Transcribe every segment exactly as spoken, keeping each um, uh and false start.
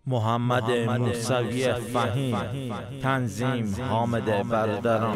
محمد موسوی فهیم، تنظیم حامد برادران.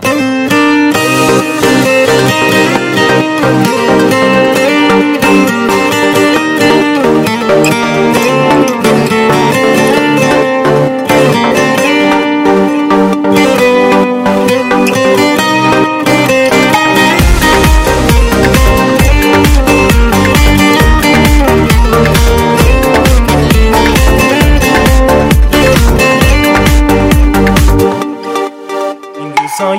سایه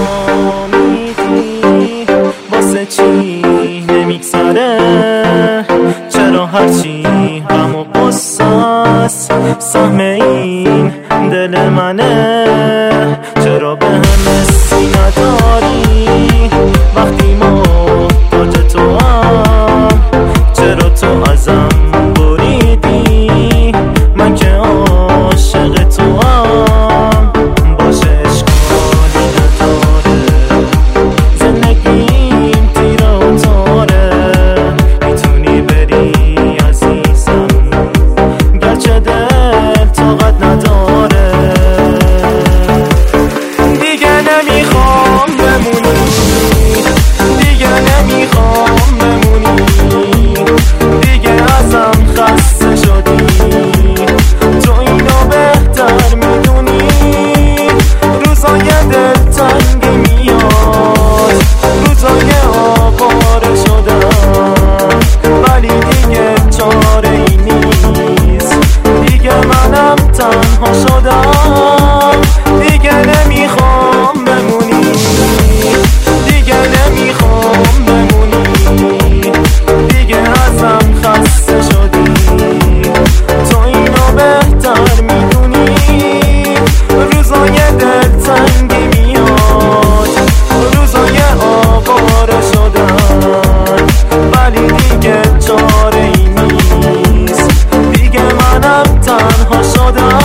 نامیدی واسه چی نمیگذره؟ چرا هرچی غم و قصاص سهم این دل منه؟ چرا به همه سی نداری وقتی محتاج تو هم؟ چرا تو ازم بریدی من که عاشق تو هم؟ باشه تنها شدم، دیگه نمیخوام بمونی، دیگه نمیخوام بمونی، دیگه ازم خسته شدی، تو اینو بهتر میدونی. روزای دلتنگی میاد، روزای آواره شدن، ولی دیگه چاره ای نیست، دیگه منم تنها شدم.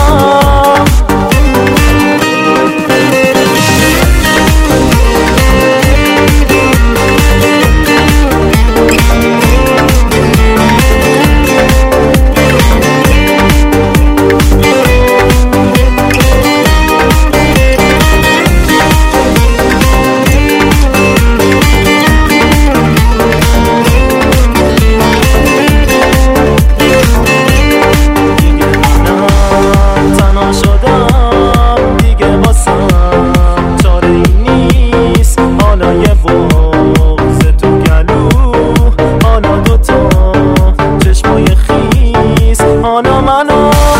حالا من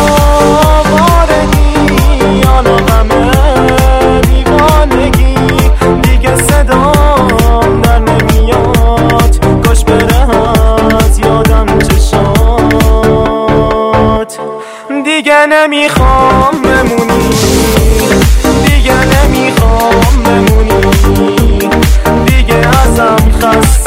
آوارگی، حالا همه دیوانگی، دیگه صدام در نمیاد، کاش بره از یادم چشات. دیگه نمیخوام بمونی، دیگه نمیخوام بمونی، دیگه ازم خسته